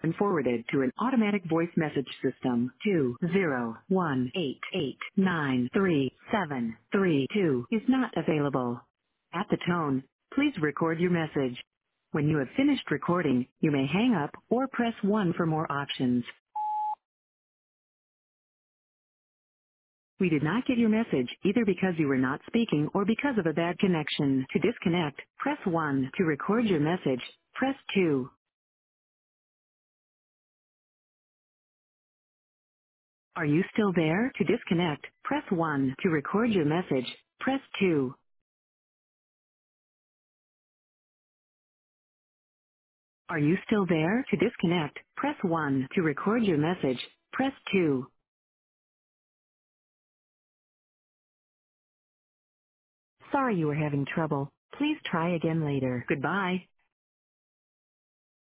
and forwarded to an automatic voice message system. 20188937332 is not available. At the tone, please record your message. When you have finished recording, you may hang up or press 1 for more options. We did not get your message either because you were not speaking or because of a bad connection. To disconnect, press 1. To record your message, press 2. Are you still there? To disconnect, press 1. To record your message, press 2. Are you still there? To disconnect, press 1. To record your message, press 2. Sorry you were having trouble. Please try again later. Goodbye.